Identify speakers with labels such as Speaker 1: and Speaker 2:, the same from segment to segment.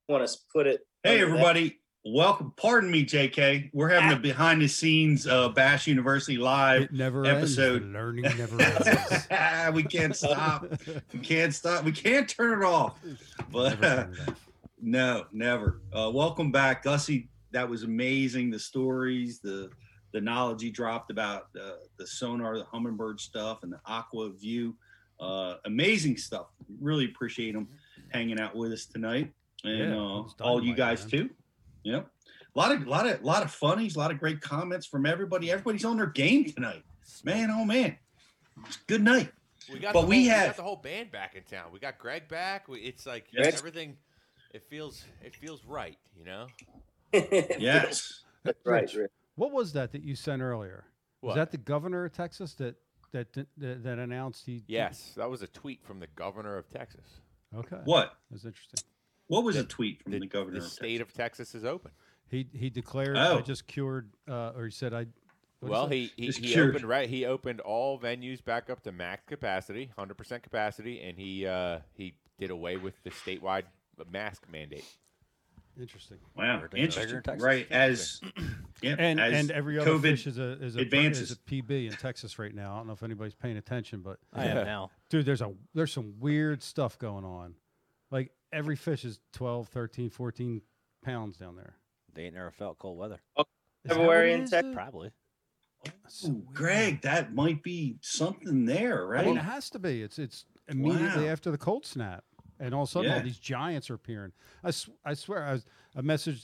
Speaker 1: want to put it.
Speaker 2: Hey, everybody. Welcome. Pardon me, JK. We're having a behind the scenes Bash University Live episode.
Speaker 3: Ends. The learning never ends.
Speaker 2: We can't stop. We can't stop. We can't turn it off. But no, never. Welcome back, Gussie. That was amazing. The stories, the knowledge he dropped about the sonar, the Humminbird stuff, and the Aqua View. Amazing stuff. Really appreciate him hanging out with us tonight, and all you guys too. Yep. A lot of funnies, a lot of great comments from everybody. Everybody's on their game tonight. Man, oh man. It's a good night.
Speaker 4: We got the whole band back in town. We got Greg back. It's like everything it feels right, you know?
Speaker 2: Yes.
Speaker 1: Right.
Speaker 3: What was that you sent earlier? Was that the governor of Texas that announced he?
Speaker 4: Yes, that was a tweet from the governor of Texas.
Speaker 3: Okay.
Speaker 2: What?
Speaker 3: That's interesting.
Speaker 2: What was a tweet from the governor?
Speaker 4: The state of Texas is open.
Speaker 3: He declared I just cured, or he said I.
Speaker 4: Well, he opened all venues back up to max capacity, 100% capacity, and he did away with the statewide mask mandate.
Speaker 3: Interesting.
Speaker 2: Wow, interesting. Right, as
Speaker 3: and every other
Speaker 2: COVID
Speaker 3: fish is a
Speaker 2: advances.
Speaker 3: PB in Texas right now. I don't know if anybody's paying attention, but
Speaker 5: I am now.
Speaker 3: Dude, there's some weird stuff going on. Like every fish is 12, 13, 14 pounds down there.
Speaker 5: They ain't never felt cold weather.
Speaker 1: February in Texas,
Speaker 5: probably.
Speaker 2: So Greg, that might be something there, right?
Speaker 3: I mean, it has to be. It's immediately after the cold snap. And all of a sudden, all these giants are appearing. I swear, I messaged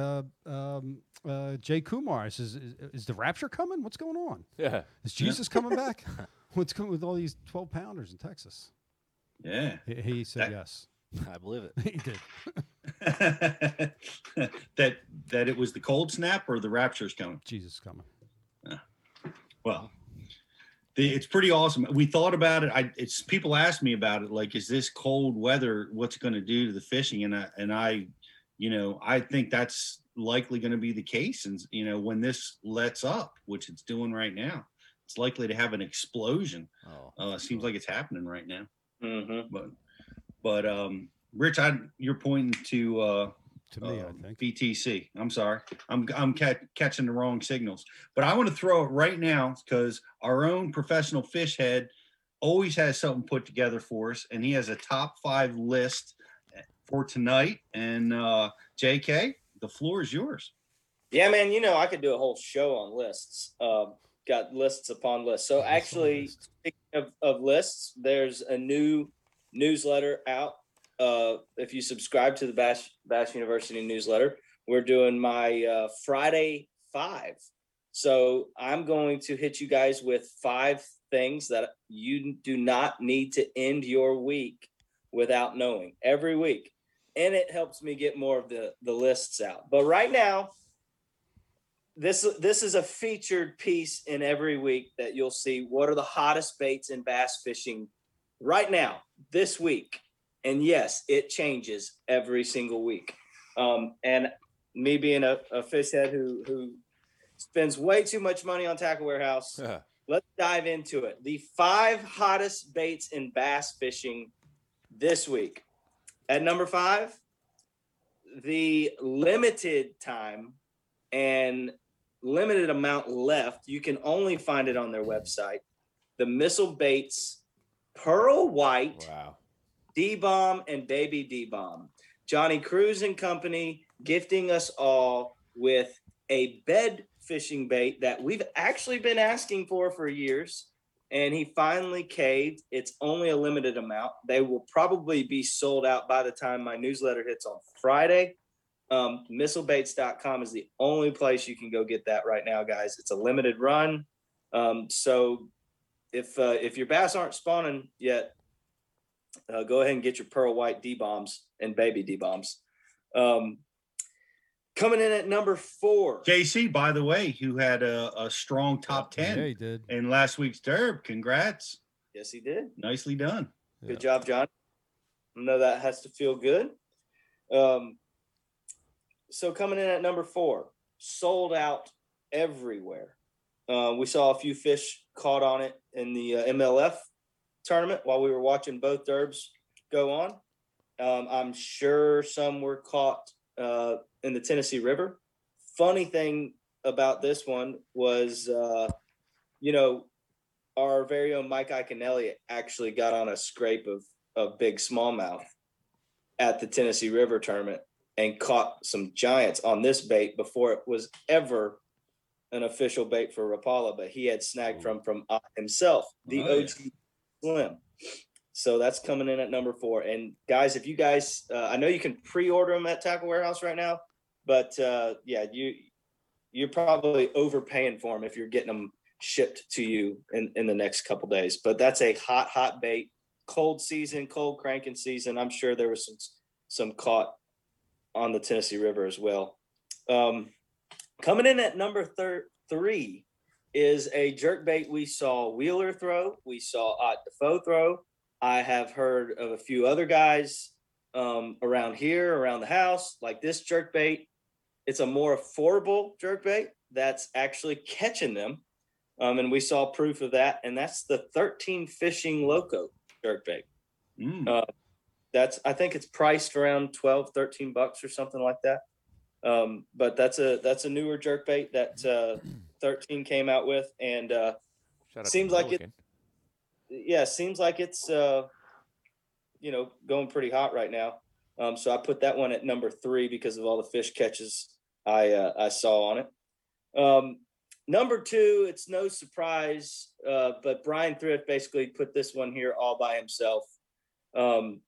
Speaker 3: Jay Kumar. I says, "Is the rapture coming? What's going on?
Speaker 4: Yeah,
Speaker 3: is Jesus coming back? What's coming with all these 12-pounders in Texas?"
Speaker 2: Yeah,
Speaker 3: he said yes.
Speaker 5: I believe it.
Speaker 3: He did.
Speaker 2: that it was the cold snap or the rapture's coming.
Speaker 3: Jesus is coming.
Speaker 2: Well. It's pretty awesome. We thought about it. People asked me about it. Like, is this cold weather? What's it going to do to the fishing? And I think that's likely going to be the case. And when this lets up, which it's doing right now, it's likely to have an explosion. Seems like it's happening right now.
Speaker 1: Mm-hmm.
Speaker 2: But Rich, you're pointing to
Speaker 3: me, I think
Speaker 2: BTC. I'm sorry, I'm catching the wrong signals. But I want to throw it right now because our own professional fish head always has something put together for us, and he has a top 5 list for tonight. And JK, the floor is yours.
Speaker 1: Yeah, man. I could do a whole show on lists. Got lists upon lists. So actually, speaking of lists, there's a new newsletter out. If you subscribe to the Bash University newsletter, we're doing my Friday 5. So I'm going to hit you guys with 5 things that you do not need to end your week without knowing every week. And it helps me get more of the lists out. But right now, this is a featured piece in every week that you'll see what are the hottest baits in bass fishing right now, this week. And yes, it changes every single week. And me being a fish head who spends way too much money on Tackle Warehouse, let's dive into it. The 5 hottest baits in bass fishing this week. At number 5, the limited time and limited amount left, you can only find it on their website. The Missile Baits Pearl White.
Speaker 4: Wow.
Speaker 1: D-Bomb and Baby D-Bomb. Johnny Cruz and Company gifting us all with a bed fishing bait that we've actually been asking for years, and he finally caved. It's only a limited amount. They will probably be sold out by the time my newsletter hits on Friday. Missilebaits.com is the only place you can go get that right now, guys. It's a limited run. So if your bass aren't spawning yet, go ahead and get your Pearl White D-Bombs and Baby D-Bombs. Coming in at number 4.
Speaker 2: JC, by the way, who had a strong top 10
Speaker 3: he did.
Speaker 2: in last week's Derb. Congrats.
Speaker 1: Yes, he did.
Speaker 2: Nicely done.
Speaker 1: Good job, John. I know that has to feel good. So coming in at number 4, sold out everywhere. We saw a few fish caught on it in the MLF tournament while we were watching both derbs go on. I'm sure some were caught in the Tennessee River. Funny thing about this one was, our very own Mike Iaconelli actually got on a scrape of big smallmouth at the Tennessee River tournament and caught some giants on this bait before it was ever an official bait for Rapala, but he had snagged from himself, the OG Slim. So that's coming in at number 4. And guys, if you guys, I know you can pre-order them at Tackle Warehouse right now, but you're probably overpaying for them if you're getting them shipped to you in the next couple days. But that's a hot bait, cold cranking season. I'm sure there was some caught on the Tennessee River as well. Coming in at number 3 is a jerkbait we saw Wheeler throw. We saw Ott Defoe throw. I have heard of a few other guys around the house, like this jerkbait. It's a more affordable jerkbait that's actually catching them. And we saw proof of that. And that's the 13 Fishing Loco jerkbait. I think it's priced around $12, $13 or something like that. But that's a newer jerkbait that 13 came out with, and seems like it's going pretty hot right now. So I put that one at number 3 because of all the fish catches I saw on it. Number 2, it's no surprise, but Brian Thrift basically put this one here all by himself. And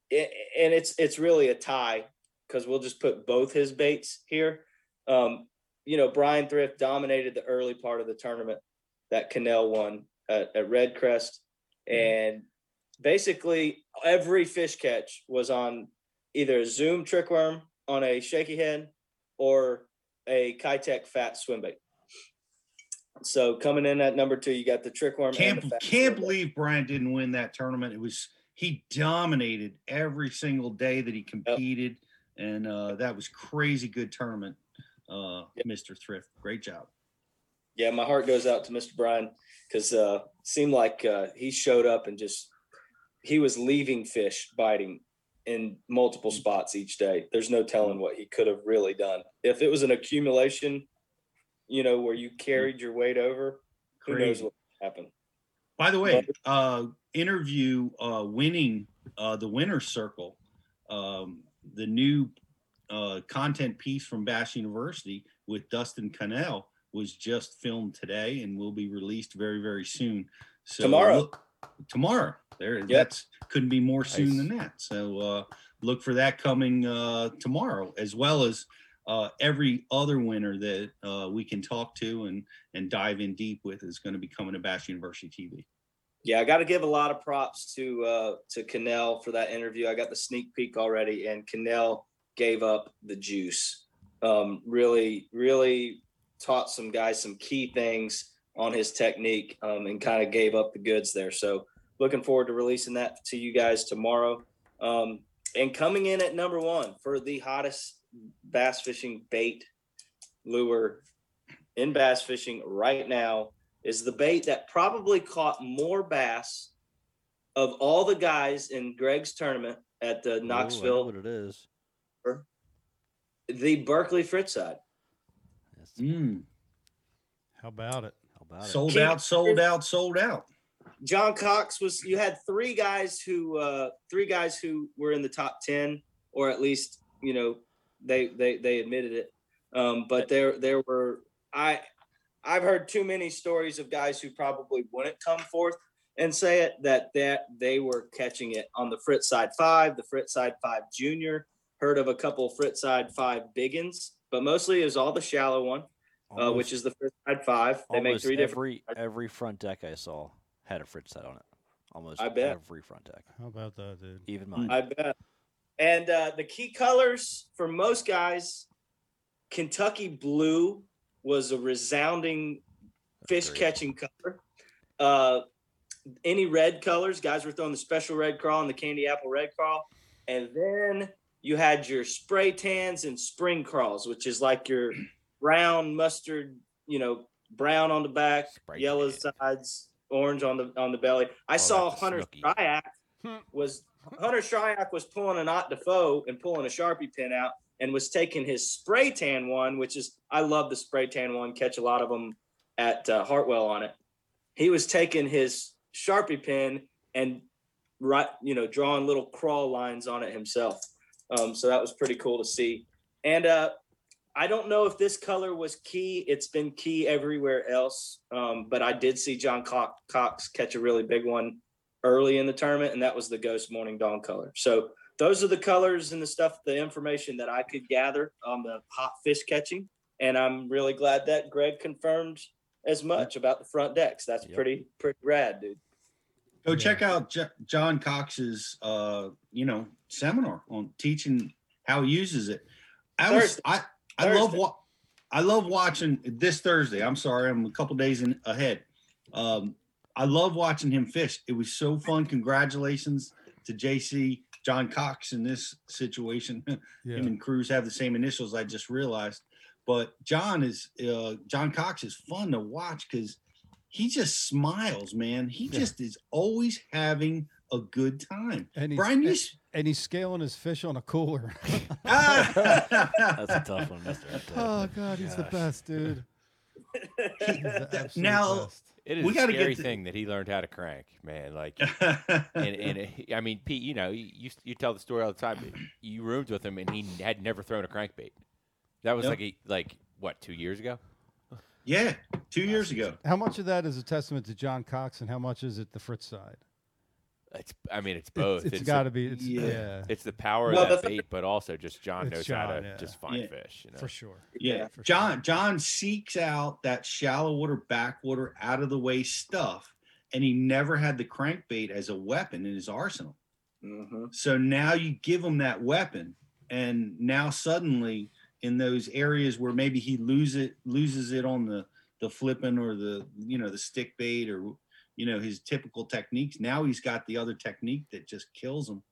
Speaker 1: it's really a tie, because we'll just put both his baits here. Brian Thrift dominated the early part of the tournament that Cannell won at Red Crest. And basically every fish catch was on either a Zoom trickworm on a shaky head or a Kitech fat swim bait. So coming in at number 2, you got the trickworm.
Speaker 2: Can't believe Brian didn't win that tournament. He dominated every single day that he competed. Yep. And that was crazy good tournament. Mr. Thrift, great job.
Speaker 1: Yeah, my heart goes out to Mr. Brian, because seemed like he showed up and he was leaving fish biting in multiple spots each day. There's no telling what he could have really done. If it was an accumulation, where you carried your weight over, who knows what happened.
Speaker 2: By the way, interview winning the Winner's Circle, the new content piece from Bass University with Dustin Cannell was just filmed today and will be released very, very soon. So tomorrow. That's couldn't be more soon than that. So look for that coming tomorrow, as well as every other winner that we can talk to and dive in deep with is going to be coming to Bass University TV.
Speaker 1: Yeah, I got to give a lot of props to Cannell for that interview. I got the sneak peek already, and Cannell gave up the juice. Really, really taught some guys some key things on his technique, and kind of gave up the goods there. So looking forward to releasing that to you guys tomorrow. And coming in at number 1 for the hottest bass fishing bait lure in bass fishing right now is the bait that probably caught more bass of all the guys in Greg's tournament at the Knoxville.
Speaker 5: I know what it is.
Speaker 1: The Berkeley Fritzside.
Speaker 3: How about it?
Speaker 2: Sold out.
Speaker 1: John Cox you had three guys who were in the top 10, or at least, they admitted it. But there were, I've heard too many stories of guys who probably wouldn't come forth and say it, that they were catching it on the Fritzside 5, the Fritzside 5 Junior. Heard of a couple Fritzside 5 biggins, but mostly it was all the shallow one, which is the Fritzside 5. They make 3 different.
Speaker 5: Every front deck I saw had a Fritzside on it. Almost
Speaker 1: I bet.
Speaker 5: every front deck.
Speaker 3: How about that, dude?
Speaker 5: Even mine.
Speaker 1: I bet. And the key colors for most guys, Kentucky blue was a resounding fish catching color. Any red colors, guys were throwing the special red crawl and the candy apple red crawl. And then you had your spray tans and spring crawls, which is like your brown mustard, brown on the back, yellow sides, orange on the belly. I saw Hunter's Triac was Hunter Shryack was pulling an Ott Defoe and pulling a Sharpie pin out and was taking his spray tan one, which is, I love the spray tan one, catch a lot of them at Hartwell on it. He was taking his Sharpie pen and drawing little crawl lines on it himself. So that was pretty cool to see. And I don't know if this color was key. It's been key everywhere else. But I did see John Cox catch a really big one early in the tournament, and that was the Ghost Morning Dawn color. So those are the colors and the information that I could gather on the hot fish catching. And I'm really glad that Greg confirmed as much about the front decks. That's pretty rad, dude.
Speaker 2: Go check out John Cox's, seminar on teaching how he uses it. I love watching this Thursday. I'm sorry, I'm a couple days ahead. I love watching him fish. It was so fun. Congratulations to JC, John Cox in this situation.
Speaker 3: Yeah.
Speaker 2: Him and Cruz have the same initials. I just realized, but John Cox is fun to watch because he just smiles, man. He just is always having a good time.
Speaker 3: And
Speaker 2: Brian,
Speaker 3: he's scaling his fish on a cooler.
Speaker 5: That's a tough one, Mr.
Speaker 3: Oh God, he's the best, dude.
Speaker 2: Now
Speaker 3: best.
Speaker 4: It is a scary thing that he learned how to crank, man. Like, I mean, Pete, you tell the story all the time. You roomed with him, and he had never thrown a crankbait. That was what, 2 years ago?
Speaker 2: Yeah, 2 years ago.
Speaker 3: How much of that is a testament to John Cox, and how much is it the Fritz side?
Speaker 4: It's both.
Speaker 3: It's got to be.
Speaker 4: It's the power of that bait, but also just John knows how to just find fish.
Speaker 3: For sure.
Speaker 2: Yeah.
Speaker 3: For
Speaker 2: John seeks out that shallow water, backwater, out of the way stuff, and he never had the crankbait as a weapon in his arsenal.
Speaker 1: Mm-hmm.
Speaker 2: So now you give him that weapon, and now suddenly in those areas where maybe he loses it on the flipping or the stick bait or his typical techniques. Now he's got the other technique that just kills him.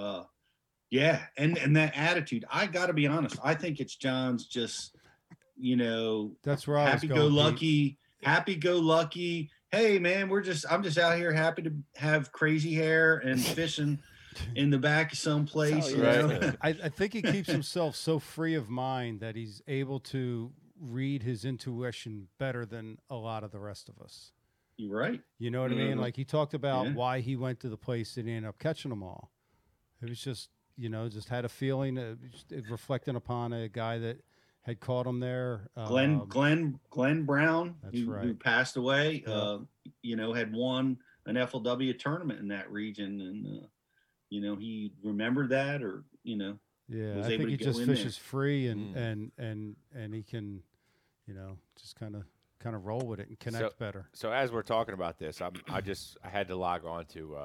Speaker 2: And that attitude. I got to be honest. I think it's John's just,
Speaker 3: that's right.
Speaker 2: Happy go lucky. Hey man, I'm just out here happy to have crazy hair and fishing in the back of some place.
Speaker 3: I think he keeps himself so free of mind that he's able to read his intuition better than a lot of the rest of us.
Speaker 2: You're right.
Speaker 3: You know what I mean? Like he talked about why he went to the place and he ended up catching them all. It was just, just had a feeling, reflecting upon a guy that had caught him there.
Speaker 2: Glenn Brown,
Speaker 3: that's right.
Speaker 2: Who passed away, had won an FLW tournament in that region. And, he remembered that or,
Speaker 3: Yeah,
Speaker 2: was
Speaker 3: I
Speaker 2: able
Speaker 3: think
Speaker 2: to
Speaker 3: he just
Speaker 2: go in
Speaker 3: fishes free and he can, just kind of roll with it and connect better.
Speaker 4: So as we're talking about this, I had to log on to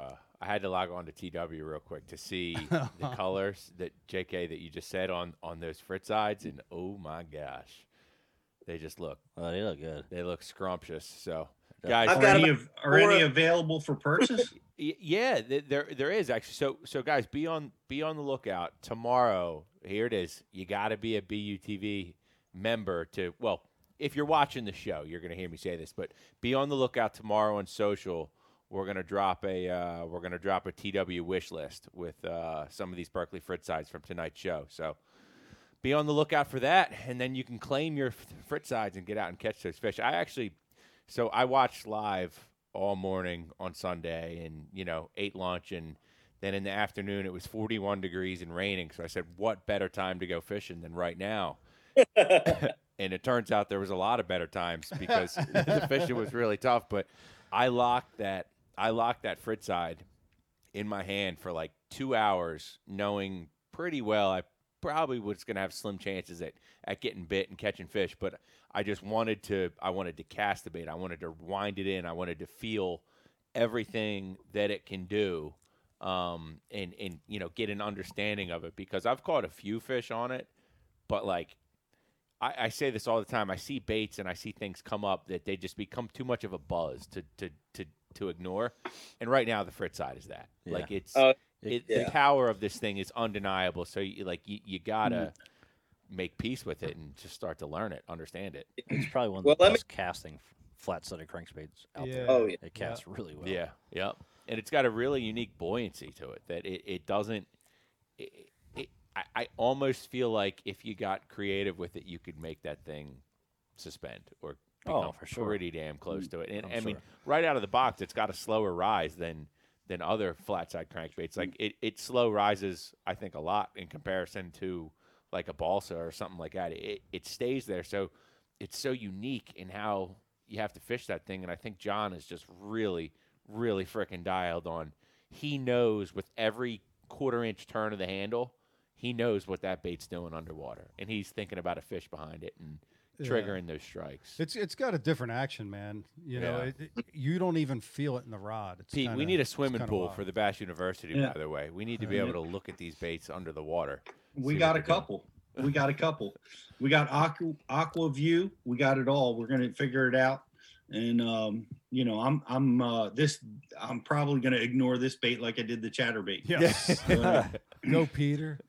Speaker 4: TW real quick to see the colors that JK that you just said on those Fritz sides, and oh my gosh, they just look.
Speaker 5: Oh, they look good.
Speaker 4: They look scrumptious. So guys,
Speaker 2: are any available for purchase?
Speaker 4: Yeah, there is actually. So guys, be on the lookout tomorrow. Here it is. You got to be a BUTV member to if you're watching the show, you're going to hear me say this, but be on the lookout tomorrow on social. We're going to drop a TW wish list with some of these Berkeley Fritz sides from tonight's show. So be on the lookout for that, and then you can claim your Fritz sides and get out and catch those fish. I watched live all morning on Sunday, and ate lunch, and then in the afternoon it was 41 degrees and raining. So I said, what better time to go fishing than right now? And it turns out there was a lot of better times because the fishing was really tough. But I locked that Fritz side in my hand for like 2 hours, knowing pretty well I probably was going to have slim chances at getting bit and catching fish. But I just wanted to cast the bait. I wanted to wind it in. I wanted to feel everything that it can do, and get an understanding of it, because I've caught a few fish on it, but like. I say this all the time. I see baits and I see things come up that they just become too much of a buzz to ignore. And right now, the Fritz side is that. Yeah. Like the power of this thing is undeniable. So you gotta make peace with it and just start to learn it, understand it.
Speaker 5: It's probably one of the best casting flat-sided crankbaits out there.
Speaker 1: Oh yeah,
Speaker 5: it casts really well.
Speaker 4: Yeah, yep. it's got a really unique buoyancy to it that it doesn't. I almost feel like if you got creative with it, you could make that thing suspend or become
Speaker 5: for sure.
Speaker 4: pretty damn close to it. And
Speaker 5: I'm
Speaker 4: I mean,
Speaker 5: sure.
Speaker 4: right out of the box, it's got a slower rise than other flat side crankbaits. Like it slow rises, I think, a lot in comparison to like a balsa or something like that. It stays there, so it's so unique in how you have to fish that thing. And I think John is just really, really freaking dialed on. He knows with every quarter-inch turn of the handle, he knows what that bait's doing underwater, and he's thinking about a fish behind it and triggering those strikes.
Speaker 3: It's got a different action, man. You know, you don't even feel it in the rod. It's
Speaker 4: Pete, we need a swimming pool
Speaker 3: wild.
Speaker 4: for the Bass University, by the way. We need to be able to look at these baits under the water.
Speaker 2: We got a couple. We got Aqua View. We got it all. We're gonna figure it out. And you know, I'm probably gonna ignore this bait like I did the chatterbait.
Speaker 3: Yes. Go, Peter.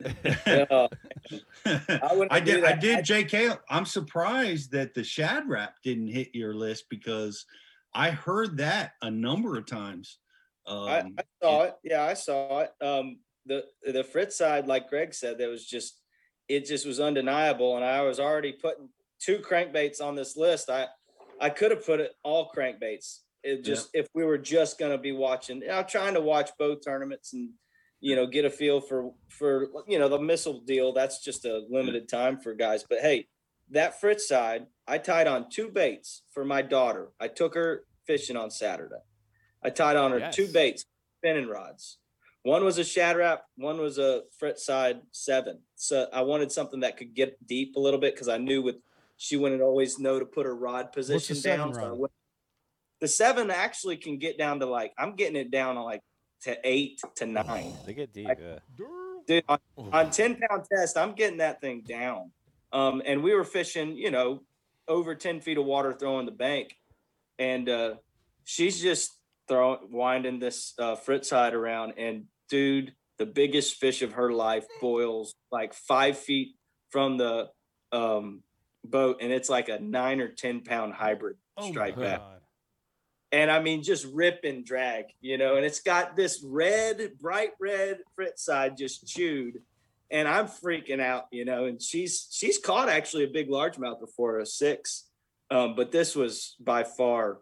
Speaker 2: I did JK. I'm surprised that the Shad Rap didn't hit your list because I heard that a number of times.
Speaker 1: I saw it. Yeah, I saw it. The Fritz side, like Greg said, it just was undeniable. And I was already putting 2 crankbaits on this list. I could have put it all crankbaits. If we were just going to be watching, I'm trying to watch both tournaments and, you know, get a feel for, you know, the missile deal. That's just a limited time for guys. But hey, that Fritz side, I tied on 2 baits for my daughter. I took her fishing on Saturday. I tied on her 2 baits, spinning rods. One was a Shad Rap, one was a Fritz side 7. So I wanted something that could get deep a little bit because I knew she wouldn't always know to put her rod position down. So the 7 actually can get down to I'm getting it down to 8 to 9.
Speaker 5: They get deep,
Speaker 1: Dude, on 10-pound test, I'm getting that thing down. And we were fishing, you know, over 10 feet of water throwing the bank. And she's just winding this Fritz side around. And, dude, the biggest fish of her life boils 5 feet from the boat. And it's like a 9 or 10-pound hybrid striped bass. And I mean, just rip and drag, you know, and it's got this bright red Fritz side just chewed. And I'm freaking out, you know, and she's caught actually a big largemouth before, a 6. But this was by far,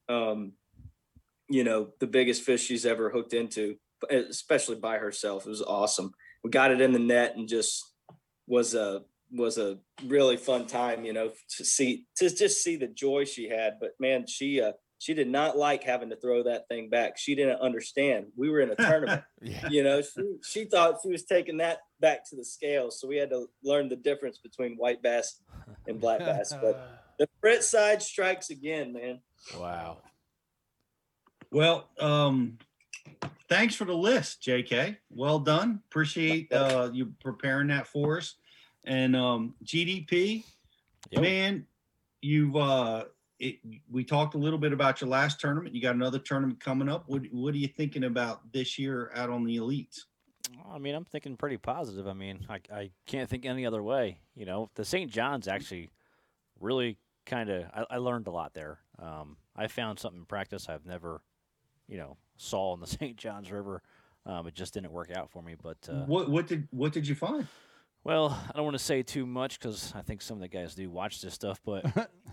Speaker 1: you know, the biggest fish she's ever hooked into, especially by herself. It was awesome. We got it in the net and just was a really fun time, you know, to just see the joy she had. But man, she did not like having to throw that thing back. She didn't understand. We were in a tournament. You know, she thought she was taking that back to the scale. So we had to learn the difference between white bass and black bass. But the Fritz side strikes again, man.
Speaker 4: Wow.
Speaker 2: Well, thanks for the list, JK. Well done. Appreciate you preparing that for us. And GDP, man, you've we talked a little bit about your last tournament. You got another tournament coming up. What are you thinking about this year out on the elites?
Speaker 5: I mean, I'm thinking pretty positive. I mean, I can't think any other way. You know, the St. John's actually really I learned a lot there. I found something in practice I've never, you know, saw in the St. John's River. It just didn't work out for me. But
Speaker 2: what did you find?
Speaker 5: Well, I don't want to say too much because I think some of the guys do watch this stuff, but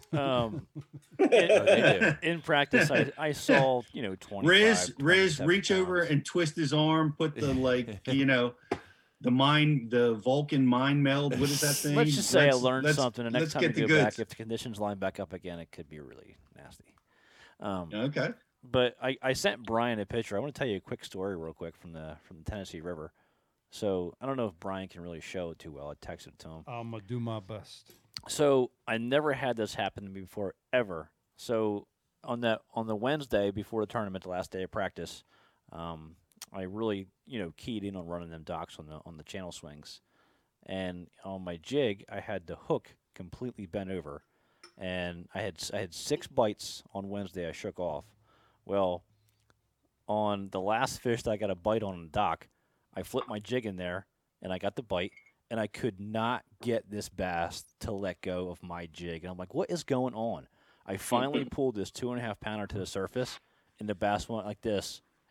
Speaker 5: in practice, I saw, you know, 25,
Speaker 2: Riz reach
Speaker 5: pounds.
Speaker 2: over and twist his arm, put the you know, the Vulcan mind meld. What is that thing?
Speaker 5: Let's just say I learned something. The next time we go back, if the conditions line back up again, it could be really nasty.
Speaker 2: Okay.
Speaker 5: But I sent Brian a picture. I want to tell you a quick story real quick from the Tennessee River. So I don't know if Brian can really show it too well. I texted it to him.
Speaker 3: I'm going to do my best.
Speaker 5: So I never had this happen to me before, ever. So on the Wednesday before the tournament, the last day of practice, I really, you know, keyed in on running them docks on the channel swings. And on my jig, I had the hook completely bent over. And I had 6 bites on Wednesday I shook off. Well, on the last fish that I got a bite on the dock, I flipped my jig in there, and I got the bite, and I could not get this bass to let go of my jig. And I'm like, what is going on? I finally pulled this 2.5 pounder to the surface, and the bass went like this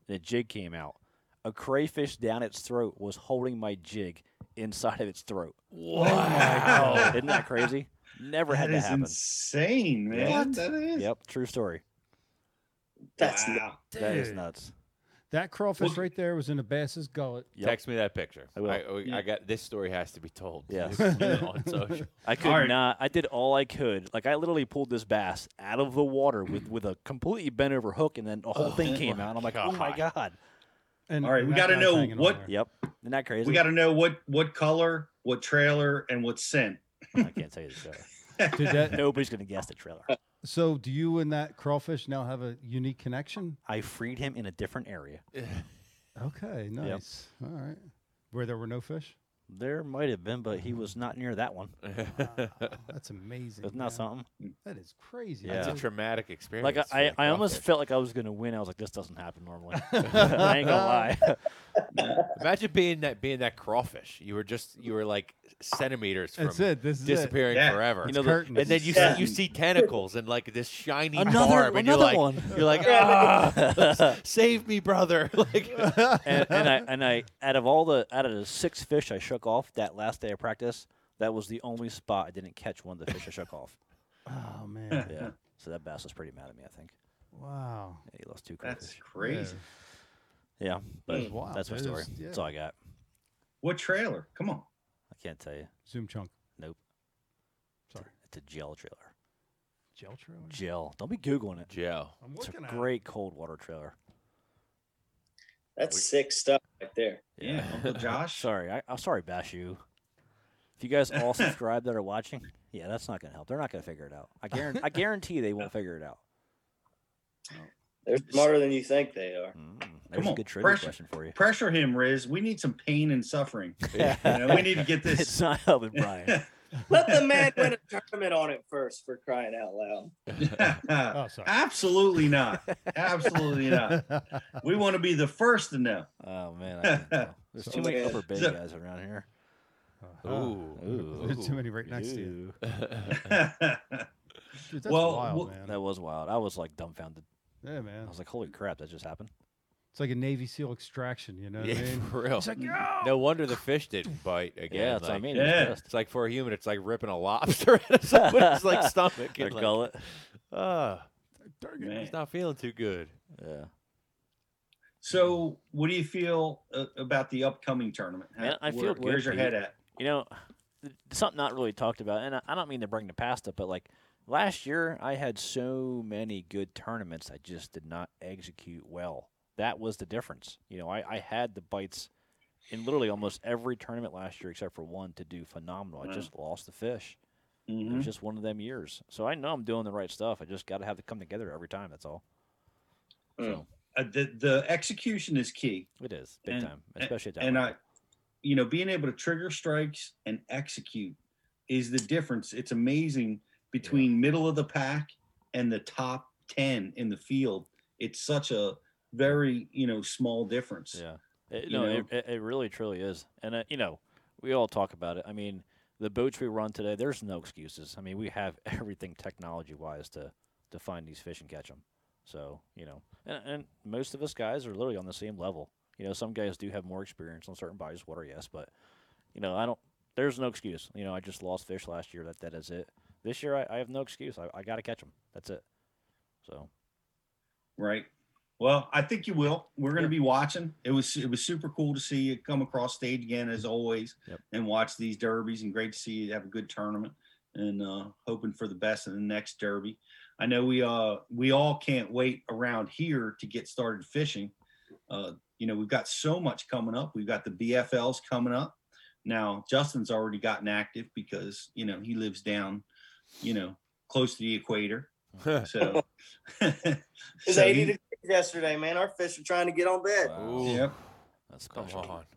Speaker 5: and a jig came out. A crayfish down its throat was holding my jig inside of its throat.
Speaker 2: Wow.
Speaker 5: Isn't that crazy? Never had that
Speaker 2: is
Speaker 5: happen.
Speaker 2: insane, man.
Speaker 5: What?
Speaker 2: That is.
Speaker 5: Yep, true story.
Speaker 1: That's
Speaker 2: wow.
Speaker 5: That is
Speaker 3: Dude.
Speaker 5: nuts.
Speaker 3: That crawfish
Speaker 2: Well-
Speaker 3: right there was in a bass's gullet.
Speaker 5: Yep.
Speaker 4: Text me that picture.
Speaker 5: I will.
Speaker 4: I got this story has to be told.
Speaker 5: Yes.
Speaker 4: on social.
Speaker 5: I could
Speaker 2: All right.
Speaker 5: not. I did all I could. Like I literally pulled this bass out of the water with a completely bent over hook, and then the whole thing came out. And I'm like, oh my god.
Speaker 3: And
Speaker 2: All right,
Speaker 3: and
Speaker 2: we
Speaker 3: that
Speaker 2: gotta
Speaker 3: guy's
Speaker 2: know
Speaker 3: hanging on
Speaker 2: what-
Speaker 3: there.
Speaker 5: Yep. Isn't that crazy?
Speaker 2: We got to know what color, what trailer, and what scent.
Speaker 5: I can't tell you the trailer.
Speaker 3: Did that,
Speaker 5: Nobody's gonna guess the trailer.
Speaker 3: so do you and that crawfish now have a unique connection?
Speaker 5: I freed him in a different area.
Speaker 3: Okay, nice. All right. Where there were no fish?
Speaker 5: There might have been, but he was not near that one.
Speaker 3: That's amazing.
Speaker 5: Isn't that
Speaker 3: man.
Speaker 5: something?
Speaker 3: That is crazy.
Speaker 5: Yeah.
Speaker 4: That's a
Speaker 3: dude.
Speaker 4: traumatic experience.
Speaker 5: Like
Speaker 4: for
Speaker 5: I
Speaker 4: that
Speaker 5: almost
Speaker 4: crawfish.
Speaker 5: felt like I was gonna win. I was like, this doesn't happen normally. I ain't gonna lie.
Speaker 4: Imagine being that crawfish. You were like centimeters from
Speaker 3: That's it. This is
Speaker 4: disappearing
Speaker 2: Yeah.
Speaker 4: forever.
Speaker 5: You know,
Speaker 3: curtains.
Speaker 4: and then you
Speaker 1: Yeah.
Speaker 4: see, you see tentacles and like this shiny
Speaker 5: Another-
Speaker 4: barb, and you're
Speaker 5: another
Speaker 4: like,
Speaker 5: one.
Speaker 4: you're like, ah, save me, brother! Like,
Speaker 5: and I out of the 6 fish I shook off that last day of practice, that was the only spot I didn't catch one of the fish I shook off.
Speaker 3: Oh man.
Speaker 5: Yeah. So that bass was pretty mad at me, I think.
Speaker 3: Wow.
Speaker 5: Yeah, he lost 2
Speaker 2: That's
Speaker 5: crayfish.
Speaker 2: crazy.
Speaker 5: Yeah, but
Speaker 3: That is wild.
Speaker 5: that's my
Speaker 3: That
Speaker 5: story.
Speaker 3: is- yeah.
Speaker 5: That's all I got.
Speaker 2: What trailer? Come on.
Speaker 5: I can't tell you.
Speaker 3: Zoom chunk.
Speaker 5: Nope.
Speaker 3: Sorry.
Speaker 5: It's a gel trailer.
Speaker 3: Gel trailer.
Speaker 5: Gel. Don't be googling it.
Speaker 4: Joe.
Speaker 3: I'm
Speaker 5: It's a
Speaker 3: looking at
Speaker 5: great cold water trailer.
Speaker 1: That's sick stuff right there.
Speaker 2: Yeah, Uncle Josh.
Speaker 5: Sorry, I'm sorry, Bashu. If you guys all subscribe that are watching, yeah, that's not gonna help. They're not gonna figure it out. I guarantee they won't figure it out.
Speaker 1: They're smarter than you think they are.
Speaker 5: There's a
Speaker 2: on,
Speaker 5: good trivia
Speaker 2: pressure.
Speaker 5: question for you.
Speaker 2: Pressure him, Riz. We need some pain and suffering. You know, we need to get
Speaker 5: It's
Speaker 2: this.
Speaker 5: not helping, Brian.
Speaker 1: Let the man win a tournament on it first, for crying out loud.
Speaker 3: Oh, sorry.
Speaker 2: Absolutely not. Absolutely not. We want to be the first to know.
Speaker 5: Oh man, I can't tell. There's too many
Speaker 1: man.
Speaker 5: upper bay
Speaker 2: So-
Speaker 5: guys around here.
Speaker 4: Ooh.
Speaker 3: There's too many right next to you.
Speaker 5: Ooh.
Speaker 3: Dude, that's
Speaker 2: Well,
Speaker 3: wild,
Speaker 2: well,
Speaker 3: man.
Speaker 5: That was wild. I was like dumbfounded.
Speaker 3: Yeah,
Speaker 5: I
Speaker 3: man.
Speaker 5: was like, "Holy crap, that just happened!"
Speaker 3: It's like a Navy SEAL extraction, you know what I
Speaker 4: Yeah,
Speaker 3: mean?
Speaker 4: for real.
Speaker 3: It's like,
Speaker 4: No wonder the fish didn't bite again.
Speaker 5: Yeah, that's what I
Speaker 4: like,
Speaker 5: mean.
Speaker 2: Yeah.
Speaker 5: It was
Speaker 4: It's like for a human, it's like ripping a lobster out of somebody's like stomach.
Speaker 5: Their
Speaker 4: and, like,
Speaker 5: gullet.
Speaker 2: Man.
Speaker 4: he's not feeling too good.
Speaker 5: Yeah.
Speaker 2: So, what do you feel about the upcoming tournament?
Speaker 5: Man, I feel good,
Speaker 2: Where's your
Speaker 5: Pete.
Speaker 2: head at?
Speaker 5: You know, something not really talked about, and I don't mean to bring the past up, but like last year, I had so many good tournaments I just did not execute well. That was the difference. You know, I had the bites in literally almost every tournament last year except for one to do phenomenal. I
Speaker 2: Wow.
Speaker 5: just lost the fish. It
Speaker 2: Mhm.
Speaker 5: was just one of them years. So I know I'm doing the right stuff. I just got to have it come together every time. That's all. So
Speaker 2: The execution is key,
Speaker 5: it is big
Speaker 2: And-
Speaker 5: time, especially at that
Speaker 2: and
Speaker 5: level.
Speaker 2: being able to trigger strikes and execute is the difference. It's amazing between middle of the pack and the top 10 in the field. It's such a very small difference.
Speaker 5: Yeah, it,
Speaker 2: you
Speaker 5: no,
Speaker 2: know?
Speaker 5: it really truly is, and we all talk about it. I mean, the boats we run today, there's no excuses. I mean, we have everything technology wise to find these fish and catch them. So and most of us guys are literally on the same level. Some guys do have more experience on certain bodies of water, yes, but I don't. There's no excuse. I just lost fish last year. That is it. This year, I have no excuse. I got to catch them. That's it. So
Speaker 2: Right. Well, I think you will. We're going to be watching. It was super cool to see you come across stage again as always,
Speaker 5: Yep.
Speaker 2: and watch these derbies. And great to see you have a good tournament, and hoping for the best in the next derby. I know we all can't wait around here to get started fishing. We've got so much coming up. We've got the BFLs coming up. Now Justin's already gotten active because he lives down, close to the equator. So
Speaker 1: It was
Speaker 2: so
Speaker 1: 80
Speaker 2: he-
Speaker 1: degrees yesterday, man. Our fish are trying to get on bed.
Speaker 5: wow,
Speaker 2: Yep.
Speaker 5: that's
Speaker 4: Come
Speaker 5: special.
Speaker 4: on.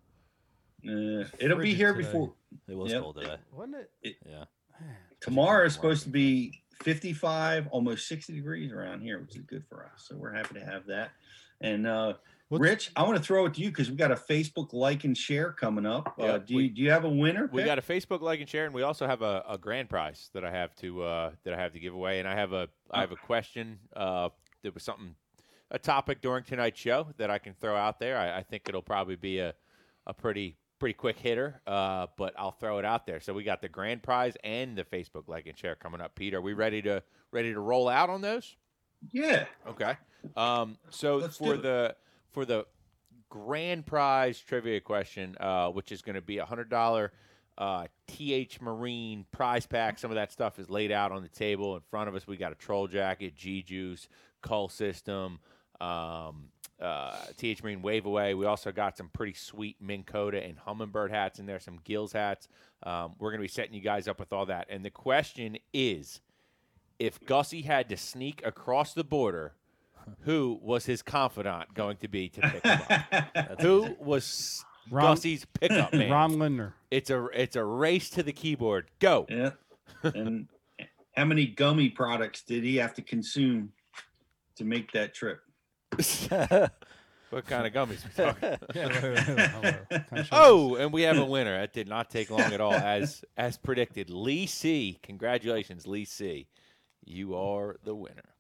Speaker 2: It'll be
Speaker 3: Frigid
Speaker 2: here
Speaker 3: today.
Speaker 2: before
Speaker 5: It was
Speaker 2: Yep.
Speaker 5: cold today.
Speaker 3: Wasn't it?
Speaker 5: Yeah.
Speaker 3: Man.
Speaker 2: tomorrow is supposed to be 55, almost 60 degrees around here, which is good for us. So we're happy to have that. And
Speaker 3: What's-
Speaker 2: Rich, I want to throw it to you because we got a Facebook like and share coming up.
Speaker 4: Yeah,
Speaker 2: Do you have a winner?
Speaker 4: We
Speaker 2: pick?
Speaker 4: got a Facebook like and share, and we also have a grand prize that I have to give away. And I have a question. There was something a topic during tonight's show that I can throw out there. I think it'll probably be a pretty quick hitter, but I'll throw it out there. So we got the grand prize and the Facebook like and share coming up. Pete, are we ready to roll out on those?
Speaker 2: Yeah.
Speaker 4: Okay. So for the grand prize trivia question, which is going to be $100 TH Marine prize pack. Some of that stuff is laid out on the table in front of us. We got a Troll Jacket, G-Juice, Cull System, TH Marine Wave Away. We also got some pretty sweet Minn Kota and Humminbird hats in there, some Gills hats. We're going to be setting you guys up with all that. And the question is, if Gussie had to sneak across the border, who was his confidant going to be to pick him up? Who was Gussie's pickup man?
Speaker 3: Ron Lindner.
Speaker 4: It's a race to the keyboard. Go.
Speaker 2: Yeah. And how many gummy products did he have to consume to make that trip?
Speaker 4: What kind of gummies we talking?
Speaker 3: Yeah,
Speaker 4: Oh, and we have a winner. That did not take long at all, as predicted. Lee C. Congratulations, Lee C. You are the winner.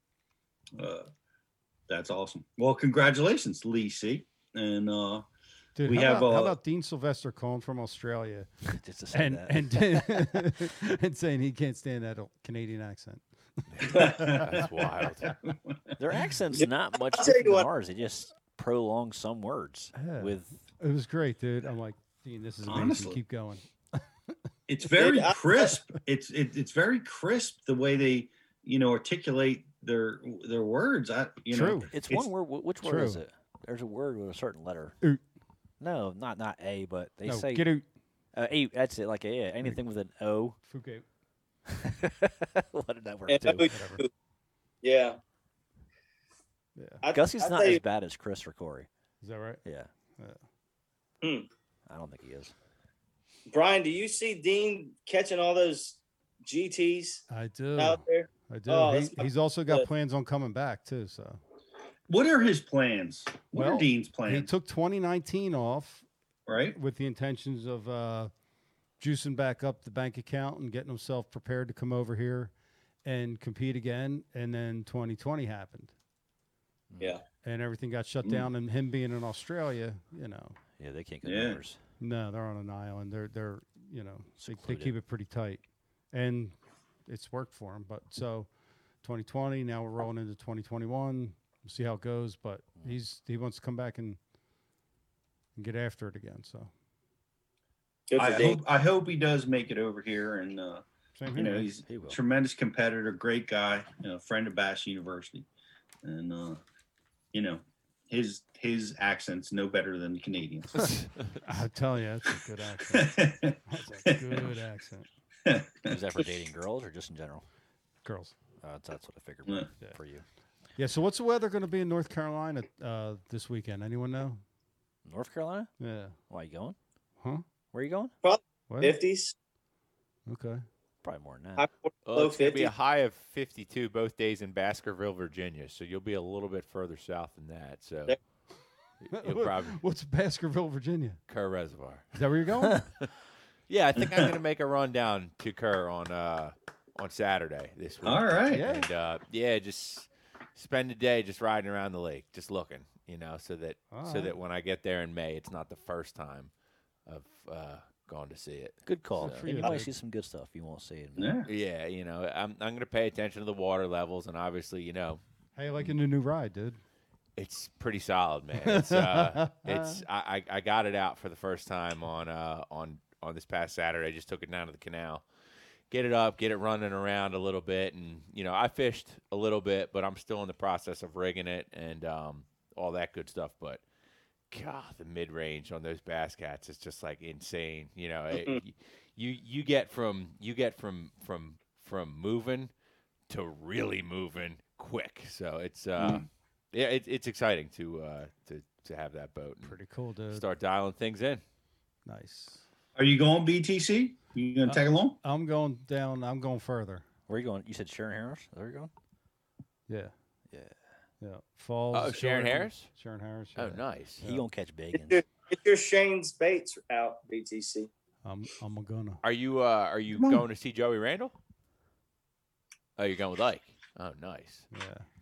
Speaker 2: That's awesome. Well, congratulations, Lee C. And
Speaker 3: Dude,
Speaker 2: we
Speaker 3: how about Dean Sylvester calling from Australia
Speaker 5: Just to say
Speaker 3: and saying he can't stand that Canadian accent.
Speaker 4: That's wild.
Speaker 5: their accent's not much
Speaker 1: I'll tell you
Speaker 5: different than
Speaker 1: what.
Speaker 5: ours. They just prolong some words
Speaker 3: Yeah.
Speaker 5: with.
Speaker 3: It was great, dude. I'm like, Dean, this is amazing.
Speaker 2: Honestly.
Speaker 3: Keep going.
Speaker 2: it's very
Speaker 1: I-
Speaker 2: crisp. It's very crisp the way they articulate their words.
Speaker 3: True.
Speaker 5: It's one word. Which word
Speaker 3: True.
Speaker 5: is it? There's a word with a certain letter.
Speaker 3: Oot.
Speaker 5: No, not A, but they
Speaker 3: No,
Speaker 5: say
Speaker 3: get out.
Speaker 5: A. That's it. Like anything with an O.
Speaker 3: Fuke.
Speaker 5: What did that work
Speaker 1: And
Speaker 5: too?
Speaker 3: Whatever.
Speaker 1: Yeah.
Speaker 3: Yeah.
Speaker 5: Gussie's
Speaker 1: I'd
Speaker 5: not
Speaker 1: say-
Speaker 5: as bad as Chris or Corey.
Speaker 3: Is that right?
Speaker 5: Yeah.
Speaker 1: Hmm.
Speaker 5: I don't think he is.
Speaker 1: Brian, do you see Dean catching all those GTs
Speaker 3: I do.
Speaker 1: out there?
Speaker 3: I do.
Speaker 1: Oh, that's
Speaker 3: He's also got
Speaker 1: good.
Speaker 3: plans on coming back too. So
Speaker 2: What are his plans? What
Speaker 3: Well,
Speaker 2: are Dean's
Speaker 3: he
Speaker 2: plans?
Speaker 3: took 2019 off
Speaker 2: Right?
Speaker 3: with the intentions of juicing back up the bank account and getting himself prepared to come over here and compete again. And then 2020 happened,
Speaker 1: Yeah.
Speaker 3: and everything got shut down. And him being in Australia,
Speaker 5: Yeah, they can't get
Speaker 2: Yeah.
Speaker 5: numbers.
Speaker 3: no, they're on an island. They're they
Speaker 5: Secluded.
Speaker 3: keep it pretty tight, and it's worked for him. But so 2020, now we're rolling into 2021. We'll see how it goes. But he wants to come back and get after it again. So
Speaker 1: Good for Dean.
Speaker 2: I hope he does make it over here, and
Speaker 3: same here. man.
Speaker 2: he's
Speaker 5: He will.
Speaker 2: a tremendous competitor, great guy, friend of Bass University, and his accent's no better than Canadians.
Speaker 3: I tell you, that's a good accent. That's a good accent.
Speaker 5: Is that for dating girls or just in general?
Speaker 3: Girls.
Speaker 5: That's what I figured
Speaker 2: Yeah.
Speaker 5: for you.
Speaker 3: Yeah. So what's the weather going to be in North Carolina this weekend? Anyone know?
Speaker 5: North Carolina?
Speaker 3: Yeah.
Speaker 5: Why are you going?
Speaker 3: Huh?
Speaker 5: Where are you going?
Speaker 3: What?
Speaker 1: 50s,
Speaker 3: Okay.
Speaker 5: Probably more than that.
Speaker 1: high,
Speaker 4: Well,
Speaker 1: low
Speaker 4: it's going to be
Speaker 1: 50s.
Speaker 4: a high of 52 both days in Baskerville, Virginia. So you'll be a little bit further south than that. So
Speaker 1: Yeah.
Speaker 4: you'll probably
Speaker 3: What's Baskerville, Virginia?
Speaker 4: Kerr Reservoir.
Speaker 3: Is that where you're going?
Speaker 4: Yeah, I think I'm going to make a run down to Kerr on Saturday this week.
Speaker 2: All right.
Speaker 3: Yeah.
Speaker 4: And just spend the day just riding around the lake, just looking, so that
Speaker 3: All
Speaker 4: so
Speaker 3: right.
Speaker 4: that when I get there in May, it's not the first time I've gone to see it.
Speaker 5: Good call.
Speaker 3: for
Speaker 5: And
Speaker 3: you,
Speaker 5: you might
Speaker 3: dude.
Speaker 5: see some good stuff you won't see it.
Speaker 2: Yeah.
Speaker 4: Yeah, I'm going to pay attention to the water levels, and obviously,
Speaker 3: How you liking the new ride, dude?
Speaker 4: it's pretty solid, man. It's I got it out for the first time on this past Saturday. Just took it down to the canal, get it up, get it running around a little bit, and I fished a little bit, but I'm still in the process of rigging it and all that good stuff. But God, the mid range on those bass cats is just like insane. You get from moving to really moving quick. So it's yeah, it's exciting to have that boat and
Speaker 3: Pretty cool, dude.
Speaker 4: start dialing things in.
Speaker 3: Nice.
Speaker 2: Are you going BTC? You gonna tag along?
Speaker 3: I'm going down. I'm going further.
Speaker 5: Where are you going? You said Sharon Harris? Is that where you're going?
Speaker 3: Yeah.
Speaker 5: Yeah.
Speaker 3: Yeah. Falls.
Speaker 4: Oh, Sharon
Speaker 3: Oregon.
Speaker 4: Harris?
Speaker 3: Sharon Harris.
Speaker 4: Oh,
Speaker 3: yeah.
Speaker 4: nice.
Speaker 5: He gonna catch bacon.
Speaker 1: Get your Shane's baits out, BTC.
Speaker 3: I'm gonna.
Speaker 4: Are you
Speaker 2: Come on.
Speaker 4: going to see Joey Randall? Oh, you're going with Ike. Oh, nice.
Speaker 3: Yeah.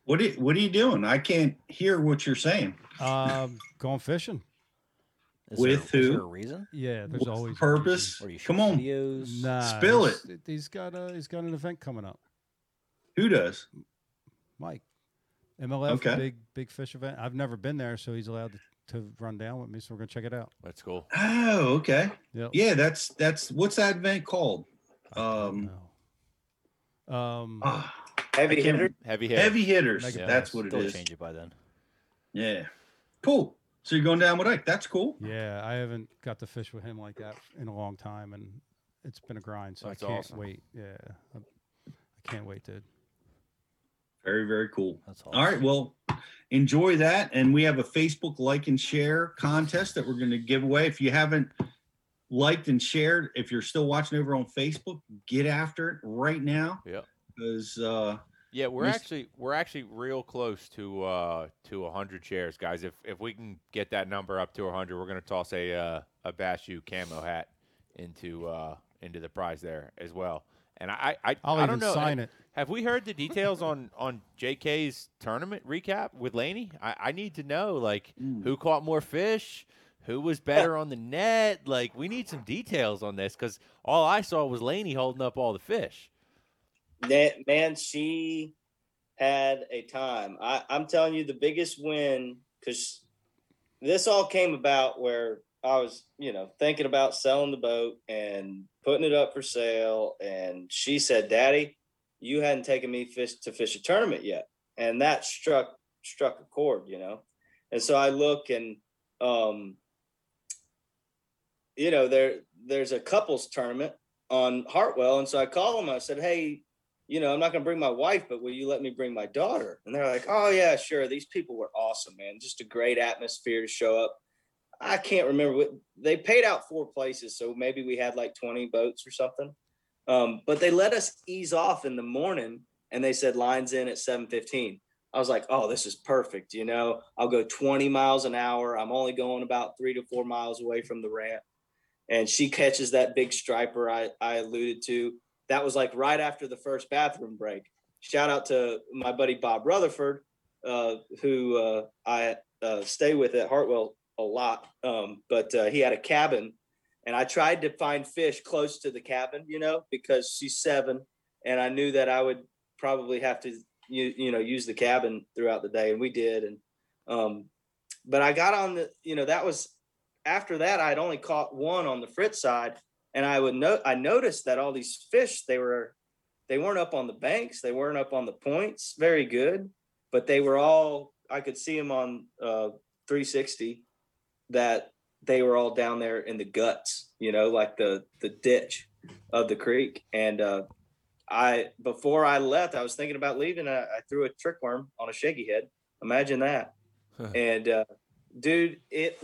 Speaker 2: What are you doing? I can't hear what you're saying.
Speaker 3: Going fishing.
Speaker 2: With
Speaker 5: Is there
Speaker 2: who?
Speaker 5: a reason?
Speaker 3: Yeah, there's
Speaker 2: What's the
Speaker 3: always a
Speaker 2: purpose?
Speaker 5: Or you shoot
Speaker 2: Come on.
Speaker 5: videos?
Speaker 3: Nah,
Speaker 2: Spill
Speaker 3: He's got an event coming up.
Speaker 2: Who does?
Speaker 3: Mike, MLF,
Speaker 2: Okay.
Speaker 3: big fish event. I've never been there, so he's allowed to run down with me. So we're gonna check it out.
Speaker 4: That's cool.
Speaker 2: Oh, okay.
Speaker 3: Yep.
Speaker 2: Yeah, that's what's that event called?
Speaker 3: I don't know.
Speaker 2: ah,
Speaker 1: Heavy
Speaker 2: I can't-
Speaker 1: hitter.
Speaker 4: Heavy hitter.
Speaker 2: Heavy hitters.
Speaker 3: Mega
Speaker 2: That's
Speaker 3: Bass.
Speaker 2: what it
Speaker 5: They'll
Speaker 2: is.
Speaker 5: change it by then.
Speaker 2: Yeah. Cool. So you're going down with Ike. That's cool.
Speaker 3: Yeah, I haven't got to fish with him like that in a long time, and it's been a grind. So
Speaker 4: That's
Speaker 3: I can't
Speaker 4: awesome.
Speaker 3: wait. Yeah, I can't wait, dude.
Speaker 2: Very, very cool.
Speaker 5: That's
Speaker 2: All right. Well, enjoy that. And we have a Facebook like and share contest that we're going to give away. If you haven't liked and shared, if you're still watching over on Facebook, get after it right now.
Speaker 4: Yep.
Speaker 2: Because
Speaker 4: Yeah, we're
Speaker 2: Mis-
Speaker 4: actually real close to 100 shares, guys. If we can get that number up to 100, we're gonna toss a Bashu camo hat into the prize there as well. And
Speaker 3: I'll
Speaker 4: I
Speaker 3: even
Speaker 4: don't know.
Speaker 3: sign it.
Speaker 4: Have we heard the details on JK's tournament recap with Laney? I need to know, like, who caught more fish, who was better on the net. Like, we need some details on this because all I saw was Laney holding up all the fish.
Speaker 1: Man, she had a time. I'm telling you, the biggest win, because this all came about where I was, thinking about selling the boat and putting it up for sale. And she said, "Daddy, you hadn't taken me to fish a tournament yet." And that struck a chord, And so I look and, there's a couples tournament on Hartwell. And so I called them. I said, "Hey, I'm not going to bring my wife, but will you let me bring my daughter?" And they're like, "Oh yeah, sure." These people were awesome, man. Just a great atmosphere to show up. I can't remember what they paid out 4 places. So maybe we had like 20 boats or something. But they let us ease off in the morning and they said lines in at 7:15. I was like, "Oh, this is perfect. I'll go 20 miles an hour. I'm only going about 3 to 4 miles away from the ramp." And she catches that big striper I alluded to. That was like right after the first bathroom break. Shout out to my buddy Bob Rutherford, who I stay with at Hartwell a lot. But he had a cabin, and I tried to find fish close to the cabin, because she's 7, and I knew that I would probably have to, use the cabin throughout the day, and we did. And but I got on that was after that. I'd only caught 1 on the Fritz side. And I noticed that all these fish, they weren't up on the banks. They weren't up on the points very good, but they were all, I could see them on 360 that they were all down there in the guts, like the ditch of the creek. And before I left, I was thinking about leaving. I threw a trick worm on a shaky head. Imagine that. And dude,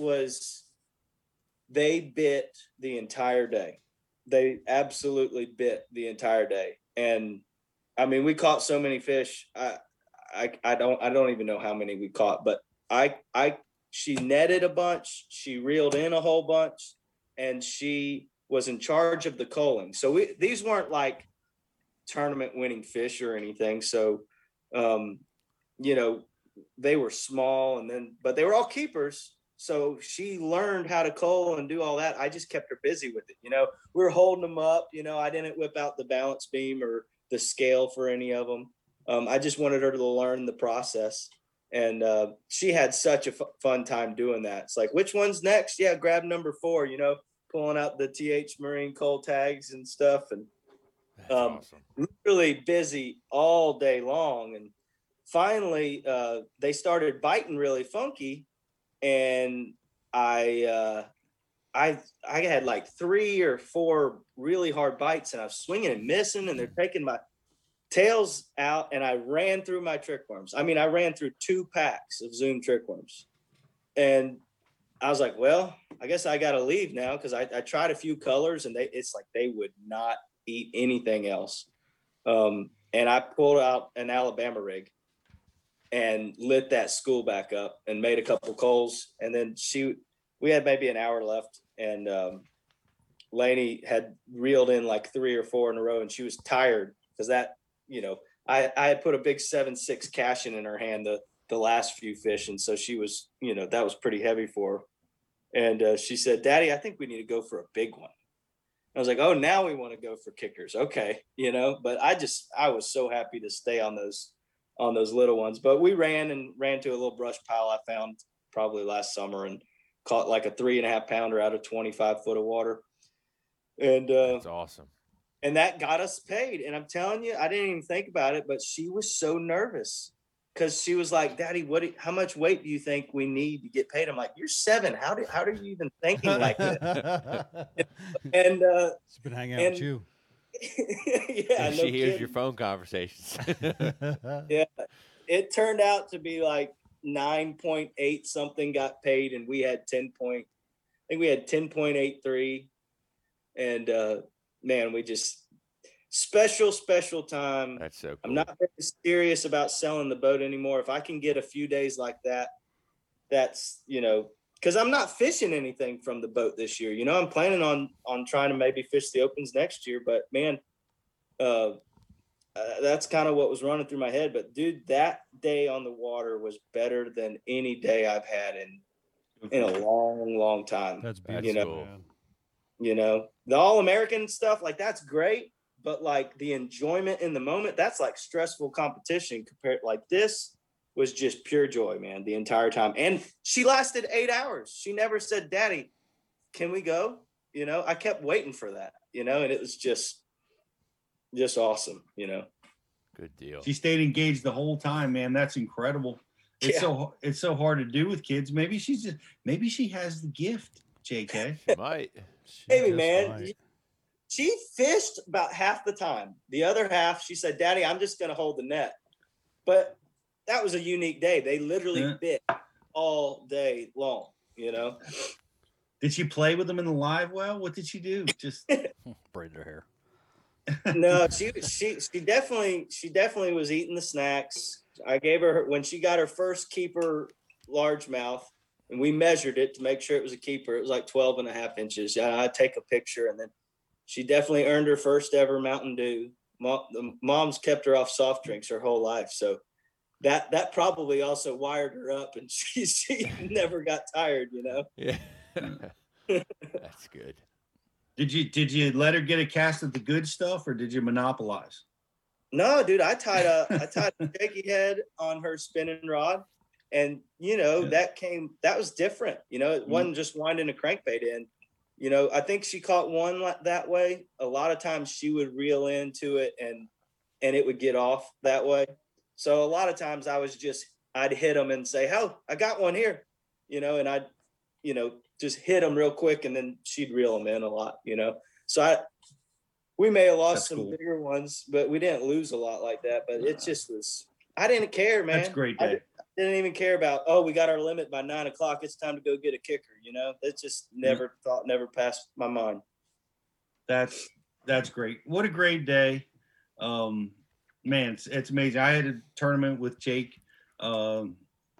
Speaker 1: they bit the entire day. They absolutely bit the entire day. And I mean, we caught so many fish. I don't even know how many we caught, but she netted a bunch. She reeled in a whole bunch, and she was in charge of the culling. So these weren't like tournament winning fish or anything. So, they were small, but they were all keepers. So she learned how to cull and do all that. I just kept her busy with it. We were holding them up. I didn't whip out the balance beam or the scale for any of them. I just wanted her to learn the process. And she had such a fun time doing that. It's like, which one's next? Yeah, grab number 4, pulling out the TH Marine cull tags and stuff. And
Speaker 4: That's awesome.
Speaker 1: really busy all day long. And finally, they started biting really funky. And I had like 3 or 4 really hard bites, and I was swinging and missing, and they're taking my tails out, and I ran through my trick worms. I mean, I ran through 2 packs of Zoom trick worms, and I was like, well, I guess I got to leave now, because I tried a few colors, and it's like they would not eat anything else. And I pulled out an Alabama rig and lit that school back up and made a couple culls. And then we had maybe an hour left, and Laney had reeled in like 3 or 4 in a row, and she was tired because that, I had put a big 7.6 cashin in her hand the last few fish, and so she was, that was pretty heavy for her. And she said, "Daddy, I think we need to go for a big one." I was like, "Oh, now we want to go for kickers, okay?" But I was so happy to stay on those little ones. But we ran to a little brush pile I found probably last summer and caught like a 3.5 pounder out of 25 foot of water. And
Speaker 4: That's awesome.
Speaker 1: And that got us paid. And I'm telling you, I didn't even think about it, but she was so nervous because she was like, "Daddy, how much weight do you think we need to get paid?" I'm like, "You're 7. How are you even thinking like that?" And
Speaker 3: she's been hanging out with you.
Speaker 1: Yeah,
Speaker 4: she hears your phone conversations.
Speaker 1: Yeah, it turned out to be like 9.8 something got paid, and we had 10.83, and man, we just special time.
Speaker 4: That's so cool.
Speaker 1: I'm not very serious about selling the boat anymore. If I can get a few days like that, that's because I'm not fishing anything from the boat this year. I'm planning on trying to maybe fish the opens next year, but man, that's kind of what was running through my head. But dude, that day on the water was better than any day I've had in a long time.
Speaker 3: That's beautiful.
Speaker 1: The All-American stuff, like, that's great, but like the enjoyment in the moment, that's like stressful competition compared. Like, this was just pure joy, man, the entire time. And she lasted 8 hours. She never said, "Daddy, can we go?" I kept waiting for that, and it was just awesome,
Speaker 4: Good deal.
Speaker 2: She stayed engaged the whole time, man. That's incredible. It's so hard to do with kids. Maybe she has the gift, JK.
Speaker 4: She might.
Speaker 1: Maybe, man. She fished about half the time. The other half, she said, "Daddy, I'm just going to hold the net." But that was a unique day. They literally bit all day long,
Speaker 2: Did she play with them in the live well? What did she do? Just
Speaker 5: braid her hair.
Speaker 1: No, she definitely was eating the snacks. I gave her, when she got her first keeper largemouth, and we measured it to make sure it was a keeper. It was like 12.5 inches. I take a picture, and then she definitely earned her first ever Mountain Dew. The mom's kept her off soft drinks her whole life, so that probably also wired her up, and she never got tired,
Speaker 4: Yeah. That's good.
Speaker 2: Did you let her get a cast of the good stuff, or did you monopolize?
Speaker 1: No, dude, I tied a shaky head on her spinning rod, and that was different. It wasn't just winding a crankbait in. I think she caught one that way. A lot of times she would reel into it and it would get off that way. So a lot of times I'd hit them and say, "Oh, I got one here," and I'd, just hit them real quick, and then she'd reel them in a lot, So we may have lost some bigger ones, but we didn't lose a lot like that. But it just was, I didn't care, man.
Speaker 2: That's a great day.
Speaker 1: I didn't even care about, "Oh, we got our limit by 9 o'clock. It's time to go get a kicker." That just never passed my mind.
Speaker 2: That's great. What a great day. Man, it's amazing. I had a tournament with Jake, a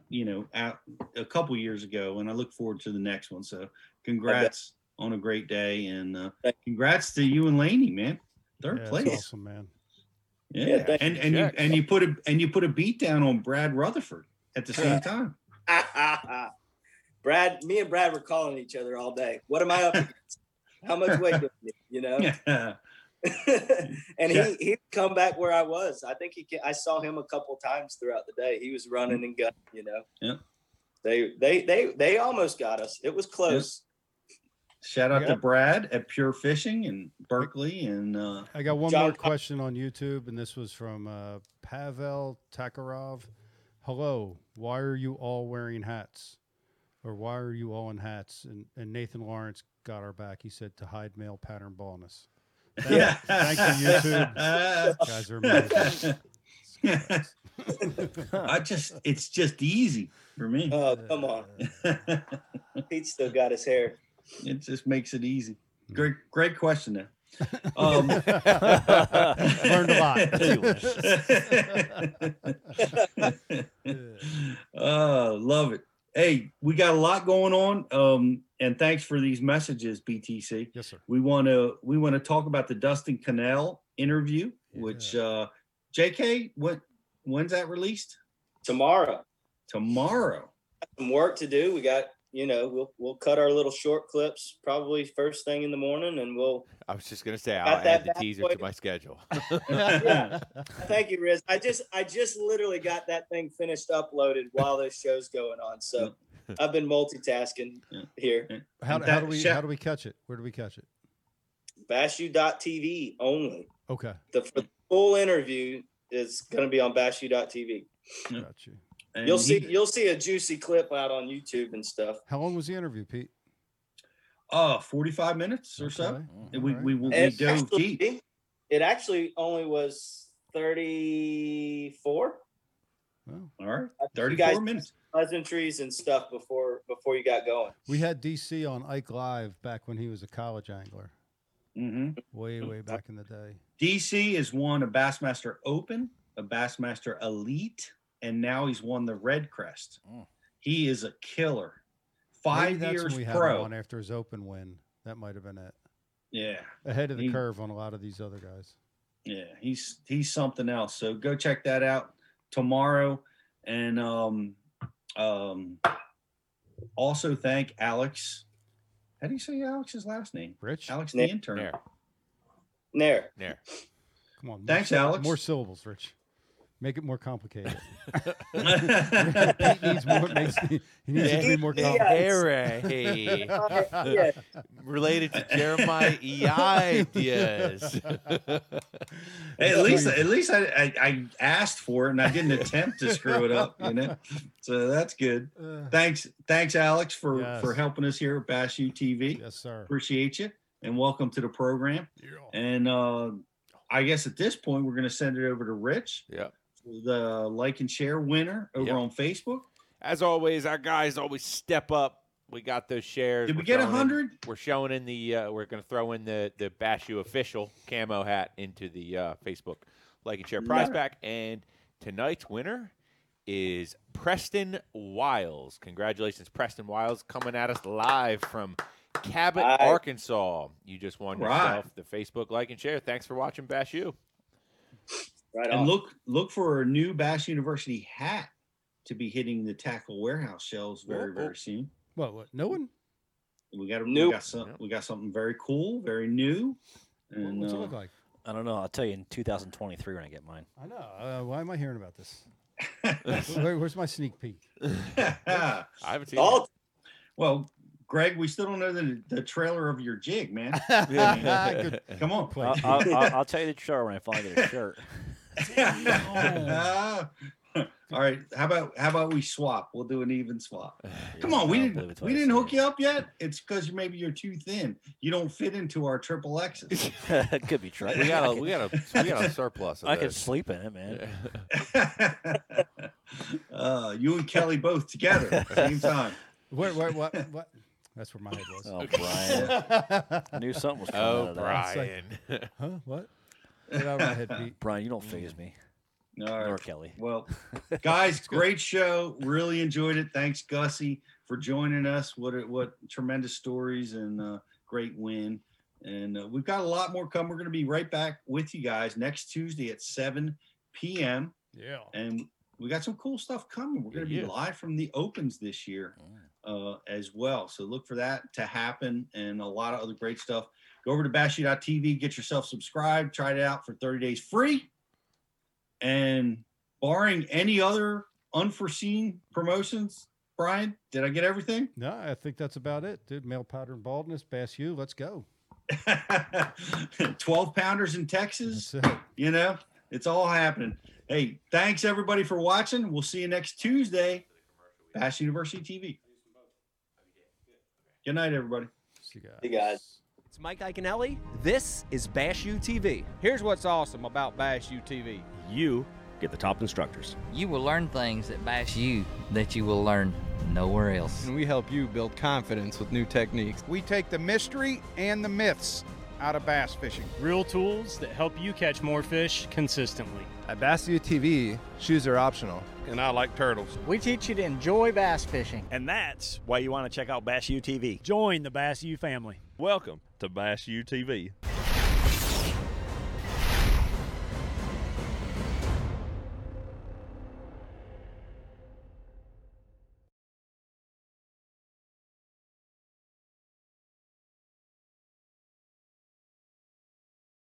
Speaker 2: couple years ago, and I look forward to the next one. So congrats on a great day, and congrats to you and Laney, man. Third place.
Speaker 3: That's awesome, man.
Speaker 2: Yeah, and you put a beat down on Brad Rutherford at the same time.
Speaker 1: Me and Brad were calling each other all day. What am I up against? How much weight do you
Speaker 2: Yeah.
Speaker 1: And he'd come back where I was. I think I saw him a couple times throughout the day. He was running and gunning,
Speaker 2: Yeah.
Speaker 1: They almost got us. It was close.
Speaker 2: Shout out to Brad at Pure Fishing in Berkeley. And
Speaker 3: I got one more question on YouTube, and this was from Pavel Takarov. "Hello, why are you all wearing hats? Or why are you all in hats?" And Nathan Lawrence got our back. He said, "To hide male pattern baldness." Thank you, YouTube. Guys are amazing.
Speaker 2: It's just easy for me.
Speaker 1: Oh, come on. Pete still got his hair.
Speaker 2: It just makes it easy. Great question there.
Speaker 3: Learned a lot.
Speaker 2: Love it. Hey, we got a lot going on. And thanks for these messages, BTC.
Speaker 3: Yes, sir.
Speaker 2: We want to talk about the Dustin Cannell interview, which JK, when's that released?
Speaker 1: Tomorrow.
Speaker 2: Tomorrow.
Speaker 1: Some work to do. We got, we'll cut our little short clips probably first thing in the morning, and we'll.
Speaker 4: I was just gonna say
Speaker 1: Got
Speaker 4: I'll
Speaker 1: that
Speaker 4: add the
Speaker 1: bad
Speaker 4: teaser
Speaker 1: boy.
Speaker 4: to my schedule.
Speaker 1: Yeah. Thank you, Riz. I just literally got that thing finished uploaded while this show's going on. So I've been multitasking here.
Speaker 3: How do we catch it? Where do we catch it?
Speaker 1: BashU.tv only.
Speaker 3: Okay.
Speaker 1: The full interview is going to be on BashU.tv.
Speaker 3: Got you.
Speaker 2: And
Speaker 1: You'll see a juicy clip out on YouTube and stuff.
Speaker 3: How long was the interview, Pete?
Speaker 2: 45 minutes or so.
Speaker 3: Okay.
Speaker 2: And we
Speaker 1: And
Speaker 2: dove deep.
Speaker 1: it actually only was 34
Speaker 3: Well,
Speaker 2: All right.
Speaker 1: You
Speaker 2: 34
Speaker 1: guys-
Speaker 2: minutes.
Speaker 1: pleasantries and stuff before you got going.
Speaker 3: we had DC on Ike Live back when he was a college angler,
Speaker 2: Mm-hmm.
Speaker 3: way back in the day.
Speaker 2: DC has won a Bassmaster Open, a Bassmaster Elite, and now he's won the Red Crest. He is a killer.
Speaker 3: Maybe
Speaker 2: 5
Speaker 3: that's
Speaker 2: years
Speaker 3: when we had him
Speaker 2: pro.
Speaker 3: on after his Open win. That might have been it.
Speaker 2: Yeah.
Speaker 3: Ahead of the
Speaker 2: He-
Speaker 3: curve on a lot of these other guys.
Speaker 2: Yeah, he's something else. So go check that out tomorrow. And also thank Alex. How do you say Alex's last name?
Speaker 3: Rich,
Speaker 2: Alex
Speaker 1: Nair.
Speaker 2: the intern.
Speaker 1: There.
Speaker 3: come on.
Speaker 2: Thanks,
Speaker 3: more,
Speaker 2: Alex.
Speaker 3: More syllables, Rich. Make it more complicated.
Speaker 2: Yeah.
Speaker 3: Pete needs more. He needs it to be more complicated.
Speaker 4: Hooray.
Speaker 1: Yeah.
Speaker 4: Related to Jeremiah Eidias.
Speaker 2: Hey, at least I asked for it and I didn't attempt to screw it up, So that's good. Thanks, Alex, for
Speaker 3: Yes.
Speaker 2: helping us here at Bash U TV.
Speaker 3: Yes, sir.
Speaker 2: Appreciate you and welcome to the program. And I guess at this point we're going to send it over to Rich,
Speaker 4: Yep.
Speaker 2: the like and share winner over
Speaker 4: Yep.
Speaker 2: on Facebook.
Speaker 4: As always, our guys always step up. We got those shares.
Speaker 2: Did we
Speaker 4: We're
Speaker 2: get
Speaker 4: throwing in-
Speaker 2: 100?
Speaker 4: We're showing in the. We're going to throw in the Bashu official camo hat into the Facebook like and share prize pack. And tonight's winner is Preston Wiles. Congratulations, Preston Wiles, coming at us live from Cabot,
Speaker 1: Hi.
Speaker 4: Arkansas. You just won
Speaker 2: Right.
Speaker 4: yourself the Facebook like and share. Thanks for watching Bashu.
Speaker 1: Right
Speaker 2: And
Speaker 1: on.
Speaker 2: look for a new Bash University hat to be hitting the Tackle Warehouse shelves very,
Speaker 4: Oh,
Speaker 2: very soon.
Speaker 3: What? No one?
Speaker 2: We got
Speaker 1: Nope.
Speaker 2: we got something very cool, very new. And
Speaker 3: What's it look like?
Speaker 5: I don't know. I'll tell you in 2023 when I get mine.
Speaker 3: I know. Why am I hearing about this? Where's my sneak peek?
Speaker 4: I haven't seen
Speaker 1: All
Speaker 2: well, Greg, we still don't know the trailer of your jig, man.
Speaker 3: Good
Speaker 2: Come on.
Speaker 3: point.
Speaker 5: I'll tell you the shirt when I finally get a shirt.
Speaker 2: All right. How about we swap? We'll do an even swap. Come on, we
Speaker 5: I'll believe it's what I
Speaker 2: didn't hook
Speaker 5: say.
Speaker 2: you up yet. It's because maybe you're too thin. You don't fit into our triple X's.
Speaker 5: It could be true.
Speaker 4: We got a surplus of
Speaker 5: I could
Speaker 4: those.
Speaker 5: sleep in it, man.
Speaker 2: You and Kelly both together at the same time.
Speaker 3: What? That's where my head was.
Speaker 5: Oh, Brian. I knew something was coming out
Speaker 4: Oh,
Speaker 5: of that.
Speaker 4: Brian.
Speaker 3: Huh? What? Get out of my head, Pete.
Speaker 5: Brian, you don't phase me.
Speaker 2: All right.
Speaker 5: Nor Kelly.
Speaker 2: Well, guys, great show. Really enjoyed it. Thanks, Gussie, for joining us. What tremendous stories and great win. And we've got a lot more coming. We're going to be right back with you guys next Tuesday at 7 p.m.
Speaker 3: Yeah.
Speaker 2: And we got some cool stuff coming. We're going to be
Speaker 4: Yeah.
Speaker 2: live from the Opens this year as well. So look for that to happen and a lot of other great stuff. Go over to bashu.tv, get yourself subscribed, try it out for 30 days free. And barring any other unforeseen promotions, Brian, did I get everything?
Speaker 3: No, I think that's about it, dude. Male pattern baldness, Bass U. Let's go.
Speaker 2: 12 pounders in Texas.
Speaker 3: That's it.
Speaker 2: It's all happening. Hey, thanks everybody for watching. We'll see you next Tuesday. Bash University TV. Good night, everybody.
Speaker 3: See you guys.
Speaker 1: You guys.
Speaker 6: It's Mike Iaconelli. This is Bash U TV. Here's what's awesome about Bash U TV. You get the top instructors.
Speaker 7: You will learn things at Bash U that you will learn nowhere else.
Speaker 8: And we help you build confidence with new techniques.
Speaker 9: We take the mystery and the myths out of bass fishing.
Speaker 10: Real tools that help you catch more fish consistently.
Speaker 8: At Bass U TV, shoes are optional.
Speaker 9: And I like turtles.
Speaker 11: We teach you to enjoy bass fishing.
Speaker 10: And that's why you want to check out Bass U TV. Join the Bass U family.
Speaker 12: Welcome to Bass U TV.